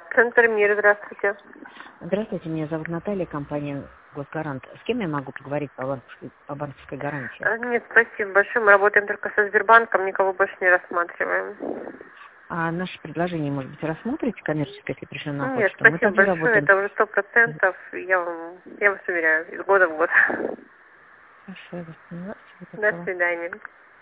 Центр МИР, здравствуйте. Здравствуйте, меня зовут Наталья, компания Госгарант. С кем я могу поговорить по банковской гарантии? Нет, спасибо большое. Мы работаем только со Сбербанком, никого больше не рассматриваем. А наше предложение, может быть, рассмотрите коммерческое, если пришло на Нет, почту? Мы спасибо также большое. работаем. Это уже 100%. Я вас уверяю, из года в год. Хорошо, я вас поняла. Всего До доброго. свидания.